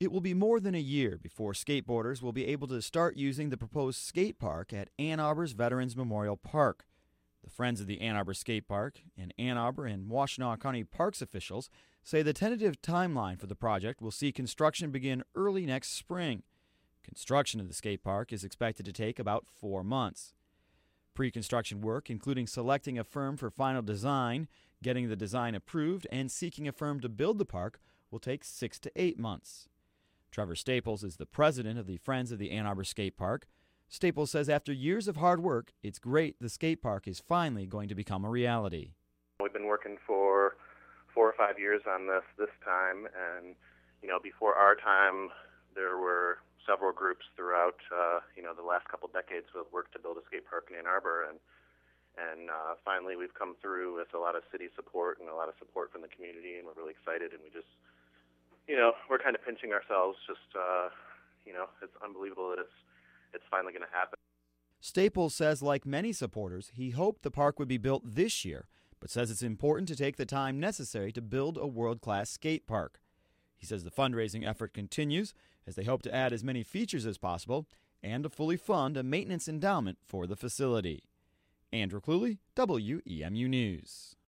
It will be more than a year before skateboarders will be able to start using the proposed skate park at Ann Arbor's Veterans Memorial Park. The Friends of the Ann Arbor Skate Park and Ann Arbor and Washtenaw County Parks officials say the tentative timeline for the project will see construction begin early next spring. Construction of the skate park is expected to take about 4 months. Pre-construction work, including selecting a firm for final design, getting the design approved, and seeking a firm to build the park, will take 6 to 8 months. Trevor Staples is the president of the Friends of the Ann Arbor Skate Park. Staples says after years of hard work, it's great the skate park is finally going to become a reality. We've been working for 4 or 5 years on this time, and before our time, there were several groups throughout the last couple decades who have worked to build a skate park in Ann Arbor, and finally we've come through with a lot of city support and a lot of support from the community, and we're really excited, and we just we're kind of pinching ourselves. It's unbelievable that it's finally going to happen. Staples says, like many supporters, he hoped the park would be built this year, but says it's important to take the time necessary to build a world-class skate park. He says the fundraising effort continues as they hope to add as many features as possible and to fully fund a maintenance endowment for the facility. Andrew Cluley, WEMU News.